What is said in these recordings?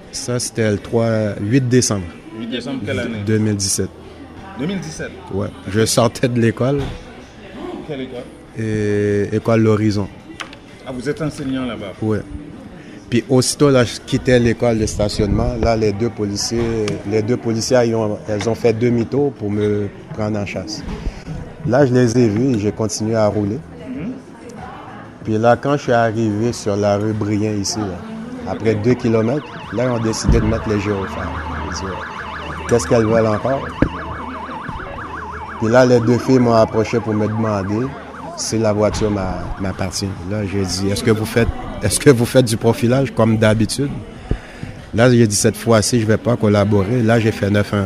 Ça, c'était le 8 décembre. 8 décembre, quelle année? 2017. 2017? Ouais. Je sortais de l'école. Quelle école? École L'Horizon. Ah, vous êtes enseignant là-bas? Oui. Puis aussitôt, là, je quittais l'école de stationnement. Là, les deux policiers, elles ont fait demi-tour pour me prendre en chasse. Là, je les ai vus et j'ai continué à rouler. Puis là, quand je suis arrivé sur la rue Briand ici, là, après 2 kilomètres, là, ils ont décidé de mettre les gyrophares. J'ai dit, qu'est-ce qu'elles veulent encore? Puis là, les deux filles m'ont approché pour me demander si la voiture m'appartient. Là, j'ai dit, est-ce que vous faites du profilage comme d'habitude? Là, j'ai dit, cette fois-ci, je ne vais pas collaborer. Là, j'ai fait 9-1.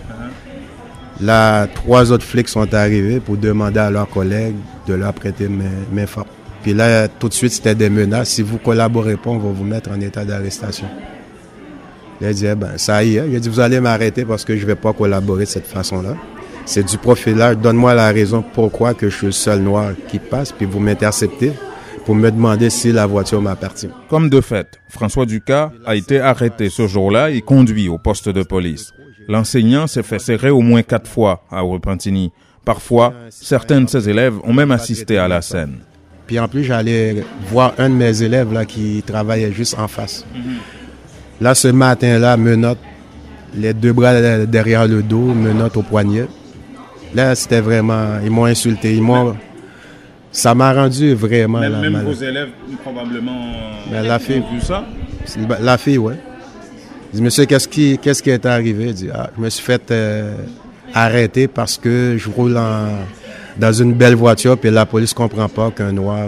Là, 3 autres flics sont arrivés pour demander à leurs collègues de leur prêter main forte. Puis là, tout de suite, c'était des menaces. Si vous ne collaborez pas, on va vous mettre en état d'arrestation. Là, il dit, ça y est. Il a dit, vous allez m'arrêter parce que je ne vais pas collaborer de cette façon-là. C'est du profilage. Donne-moi la raison pourquoi que je suis le seul noir qui passe, puis vous m'interceptez pour me demander si la voiture m'appartient. Comme de fait, François Ducas a été arrêté ce jour-là et conduit au poste de police. L'enseignant s'est fait serrer au moins 4 fois à Repentigny. Parfois, certains de ses élèves ont même assisté à la scène. Puis en plus, j'allais voir un de mes élèves là, qui travaillait juste en face. Là, ce matin-là, menottes, les 2 bras derrière le dos, menottes au poignet. Là, c'était vraiment... Ils m'ont insulté. Ça m'a rendu vraiment... Même vos élèves, probablement... La fille, ont vu ça? La fille, oui. Je dis, monsieur, qu'est-ce qui est arrivé? Je dis, je me suis fait arrêter parce que je roule dans une belle voiture, puis la police ne comprend pas qu'un noir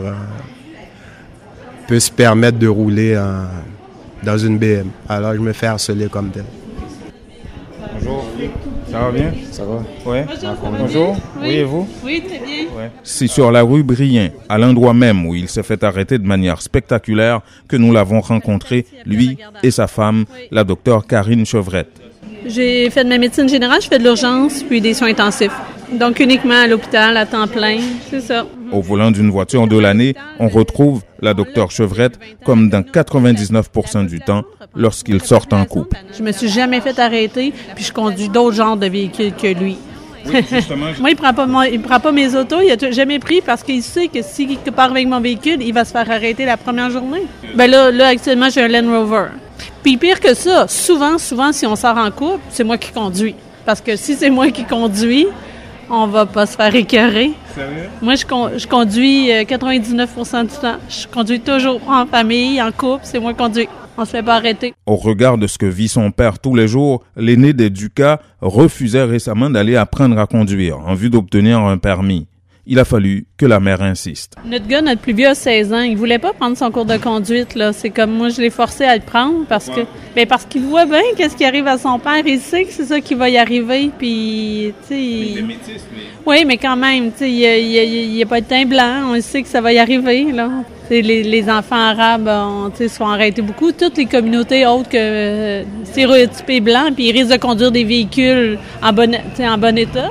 peut se permettre de rouler dans une BM. Alors, je me fais harceler comme tel. Bonjour. Ça va bien? Ça va? Oui. Bonjour. Oui, et vous? Oui, très bien. Ouais. C'est sur la rue Briand, à l'endroit même où il s'est fait arrêter de manière spectaculaire, que nous l'avons rencontré, lui et sa femme, la docteure Karine Chevrette. J'ai fait de ma médecine générale, je fais de l'urgence puis des soins intensifs. Donc uniquement à l'hôpital, à temps plein, c'est ça. Au volant d'une voiture de l'année, on retrouve la docteure Chevrette comme dans 99% du temps lorsqu'ils sortent en couple. Je me suis jamais fait arrêter, puis je conduis d'autres genres de véhicules que lui. Oui, justement. Moi, il prend pas mes autos, il a jamais pris parce qu'il sait que s'il part avec mon véhicule, il va se faire arrêter la première journée. Ben là actuellement, j'ai un Land Rover. Puis pire que ça, souvent, si on sort en couple, c'est moi qui conduis. Parce que si c'est moi qui conduis, on va pas se faire écœurer. Sérieux? Moi, je conduis 99% du temps. Je conduis toujours en famille, en couple, c'est moi qui conduis. On se fait pas arrêter. Au regard de ce que vit son père tous les jours, l'aîné des Ducas refusait récemment d'aller apprendre à conduire en vue d'obtenir un permis. Il a fallu que la mère insiste. Notre plus vieux a 16 ans. Il voulait pas prendre son cours de conduite, là. C'est comme moi, je l'ai forcé à le prendre parce qu'il voit bien qu'est-ce qui arrive à son père. Il sait que c'est ça qui va y arriver. Puis, tu sais. Il est métis, mais... Oui, mais quand même, tu sais, il a pas de teint blanc. On sait que ça va y arriver, là. Les enfants arabes sont arrêtés beaucoup. Toutes les communautés autres que stéréotypées blancs, puis ils risquent de conduire des véhicules en bon état.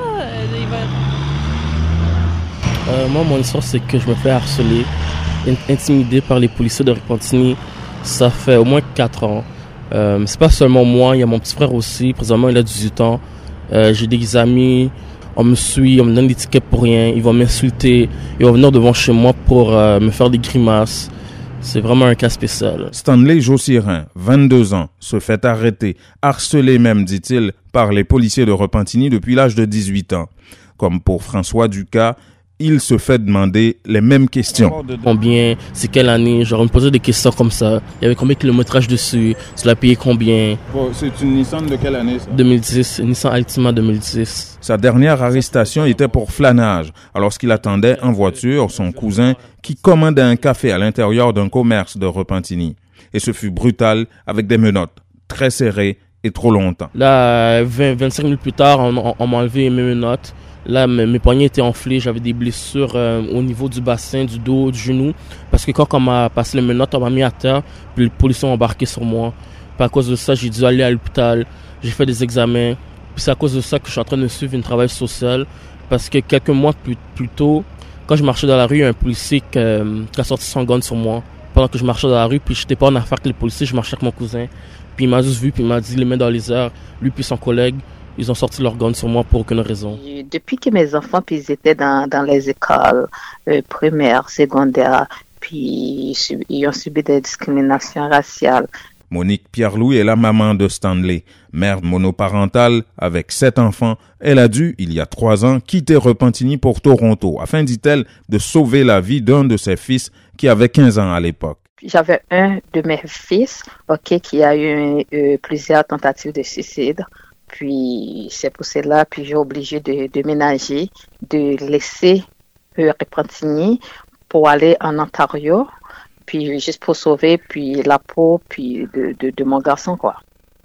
Moi, mon histoire, c'est que je me fais harceler, intimider par les policiers de Repentigny. Ça fait au moins 4 ans. C'est pas seulement moi, il y a mon petit frère aussi. Présentement, il a 18 ans. J'ai des amis, on me suit, on me donne des tickets pour rien. Ils vont m'insulter, ils vont venir devant chez moi pour me faire des grimaces. C'est vraiment un cas spécial. Stanley Jossirin, 22 ans, se fait arrêter, harcelé même, dit-il, par les policiers de Repentigny depuis l'âge de 18 ans. Comme pour François Ducas, il se fait demander les mêmes questions. Combien, c'est quelle année? Genre, on me posait des questions comme ça. Il y avait combien de kilométrage dessus? Tu l'as payé combien? C'est une Nissan de quelle année ça? 2010, Nissan Altima 2010. Sa dernière arrestation était pour flânage, alors qu'il attendait en voiture son cousin qui commandait un café à l'intérieur d'un commerce de Repentigny. Et ce fut brutal avec des menottes très serrées et trop longtemps. Là, 25 minutes plus tard, on m'a enlevé mes menottes. Là, mes poignets étaient enflés, j'avais des blessures au niveau du bassin, du dos, du genou. Parce que quand on m'a passé les menottes, on m'a mis à terre, puis les policiers ont embarqué sur moi. Puis à cause de ça, j'ai dû aller à l'hôpital, j'ai fait des examens. Puis c'est à cause de ça que je suis en train de suivre une travail social. Parce que quelques mois plus tôt, quand je marchais dans la rue, il y a un policier qui a sorti son gun sur moi. Pendant que je marchais dans la rue, puis j'étais pas en affaire avec les policiers, je marchais avec mon cousin. Puis il m'a juste vu, puis il m'a dit les mains dans les airs. Lui puis son collègue, ils ont sorti leur gun sur moi pour aucune raison. Depuis que mes enfants puis ils étaient dans les écoles primaires, secondaires, puis ils ont subi des discriminations raciales. Monique Pierre-Louis est la maman de Stanley. Mère monoparentale avec 7 enfants, elle a dû, il y a 3 ans, quitter Repentigny pour Toronto, afin, dit-elle, de sauver la vie d'un de ses fils qui avait 15 ans à l'époque. J'avais un de mes fils, qui a eu plusieurs tentatives de suicide. Puis c'est pour cela, puis j'ai obligé de déménager, de laisser Repentigny pour aller en Ontario, puis juste pour sauver puis la peau puis de mon garçon, quoi.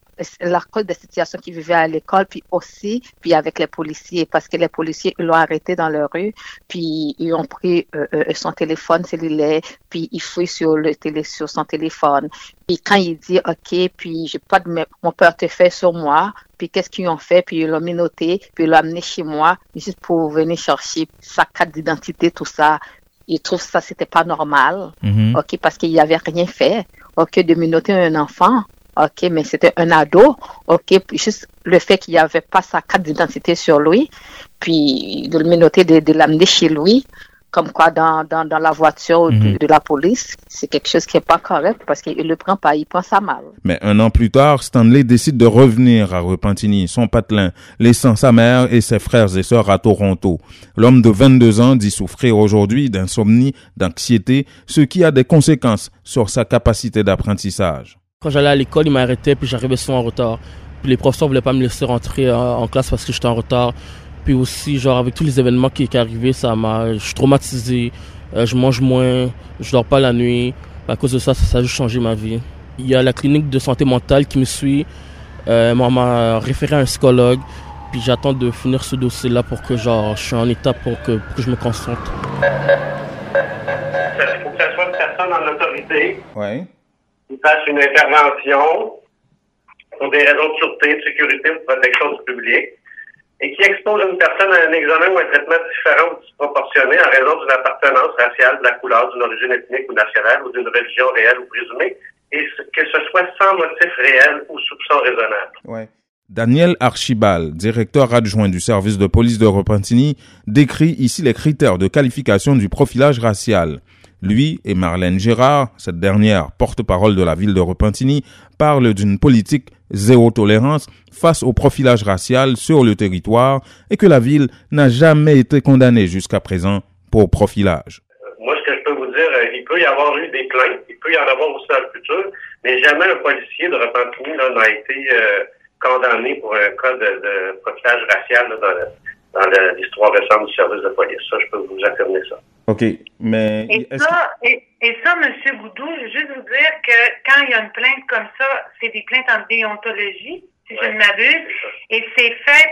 La cause des situations qu'il vivait à l'école, puis avec les policiers, parce que les policiers l'ont arrêté dans la rue, puis ils ont pris son téléphone cellulaire, puis ils fouillent sur son téléphone. Puis quand il dit OK, puis j'ai pas de mon portefeuille sur moi, puis qu'est-ce qu'ils ont fait, puis ils l'ont menotté, puis ils l'ont amené chez moi juste pour venir chercher sa carte d'identité, tout ça. Ils trouvent ça c'était pas normal, parce qu'il y avait rien fait, de menotter un enfant. Mais c'était un ado, juste le fait qu'il n'y avait pas sa carte d'identité sur lui, puis de le menotter, de l'amener chez lui, comme quoi dans la voiture de la police, c'est quelque chose qui n'est pas correct parce qu'il ne le prend pas, il prend ça mal. Mais 1 an plus tard, Stanley décide de revenir à Repentigny, son patelin, laissant sa mère et ses frères et sœurs à Toronto. L'homme de 22 ans dit souffrir aujourd'hui d'insomnie, d'anxiété, ce qui a des conséquences sur sa capacité d'apprentissage. Quand j'allais à l'école, ils m'arrêtaient, puis j'arrivais souvent en retard. Puis les professeurs ne voulaient pas me laisser rentrer en classe parce que j'étais en retard. Puis aussi, avec tous les événements qui arrivaient, je suis traumatisé. Je mange moins, je dors pas la nuit. À cause de ça, ça a juste changé ma vie. Il y a la clinique de santé mentale qui me suit. M'a référé à un psychologue. Puis j'attends de finir ce dossier-là pour que je suis en état pour que je me concentre. Il faut que ça soit une personne en autorité. Oui. Qui fasse une intervention pour des raisons de sûreté, de sécurité, de protection du public, et qui expose une personne à un examen ou un traitement différent ou disproportionné en raison d'une appartenance raciale, de la couleur, d'une origine ethnique ou nationale, ou d'une religion réelle ou présumée, et que ce soit sans motif réel ou soupçon raisonnable. Ouais. Daniel Archibald, directeur adjoint du service de police de Repentigny, décrit ici les critères de qualification du profilage racial. Lui et Marlène Gérard, cette dernière porte-parole de la ville de Repentigny, parlent d'une politique zéro tolérance face au profilage racial sur le territoire et que la ville n'a jamais été condamnée jusqu'à présent pour profilage. Moi, ce que je peux vous dire, il peut y avoir eu des plaintes, il peut y en avoir aussi dans le futur, mais jamais un policier de Repentigny n'a été condamné pour un cas de profilage racial dans l'histoire récente du service de police. Ça, je peux vous affirmer ça. OK, mais... Et ça, M. Boudou, je veux juste vous dire que quand il y a une plainte comme ça, c'est des plaintes en déontologie, si je ne m'abuse, et c'est fait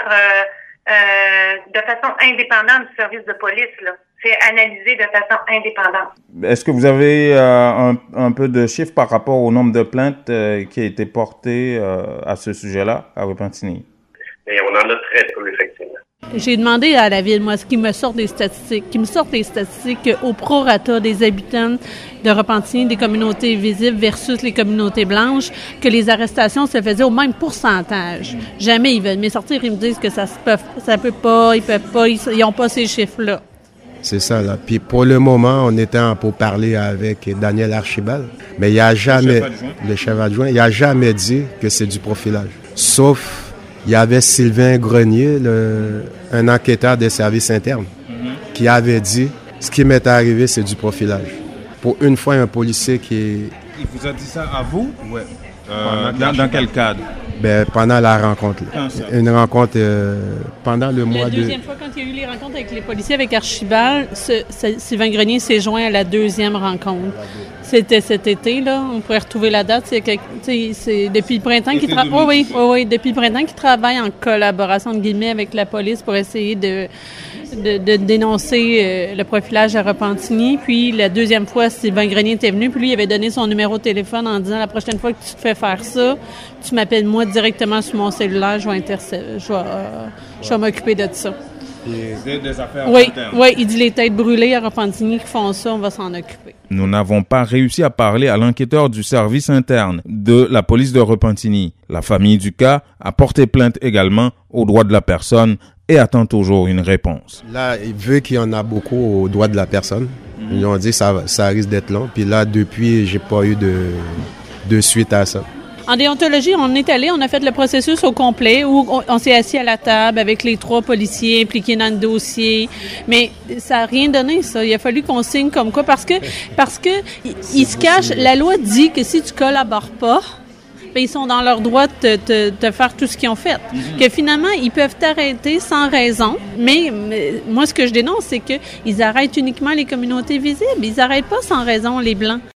de façon indépendante du service de police, là. C'est analysé de façon indépendante. Est-ce que vous avez un peu de chiffres par rapport au nombre de plaintes qui a été portées à ce sujet-là à Repentigny? Et on en a très peu, effectivement. J'ai demandé à la ville, moi, qu'ils me sortent des statistiques, au prorata des habitants de Repentigny, des communautés visibles versus les communautés blanches, que les arrestations se faisaient au même pourcentage. Jamais ils veulent me sortir, ils me disent que ça peut pas, ils peuvent pas, ils ont pas ces chiffres-là. C'est ça, là. Puis pour le moment, on était en parler avec Daniel Archibald, mais il n'y a jamais, le chef adjoint, il a jamais dit que c'est du profilage. Sauf, il y avait Sylvain Grenier, un enquêteur des services internes, qui avait dit, ce qui m'est arrivé, c'est du profilage. Pour une fois, un policier qui... Il vous a dit ça à vous? Oui. Dans quel cadre? Pendant la rencontre. Une rencontre pendant le mois de... La deuxième fois, quand il y a eu les rencontres avec les policiers, avec Archibald, Sylvain Grenier s'est joint à la deuxième rencontre. C'était cet été, là. On pourrait retrouver la date. C'est depuis le printemps qu'il travaille. Oui, depuis le printemps qu'il travaille en collaboration, entre guillemets, avec la police pour essayer de dénoncer le profilage à Repentigny. Puis la deuxième fois, Sylvain Grenier était venu, puis lui, il avait donné son numéro de téléphone en disant, la prochaine fois que tu te fais faire ça, tu m'appelles moi directement sur mon cellulaire, je vais m'occuper de ça. C'est des affaires Oui, internes. oui, il dit les têtes brûlées à Repentigny qui font ça, on va s'en occuper. Nous n'avons pas réussi à parler à l'enquêteur du service interne de la police de Repentigny. La famille du cas a porté plainte également aux droits de la personne et attend toujours une réponse. Là, vu qu'il y en a beaucoup aux droits de la personne, ils ont dit que ça risque d'être long. Puis là, depuis, j'ai pas eu de suite à ça. En déontologie, on est allé, on a fait le processus au complet où on s'est assis à la table avec les 3 policiers impliqués dans le dossier. Mais ça n'a rien donné, ça. Il a fallu qu'on signe comme quoi parce que ils se cachent. La loi dit que si tu collabores pas, ben ils sont dans leur droit de te faire tout ce qu'ils ont fait. Que finalement, ils peuvent t'arrêter sans raison. Mais moi, ce que je dénonce, c'est qu'ils arrêtent uniquement les communautés visibles. Ils n'arrêtent pas sans raison les Blancs.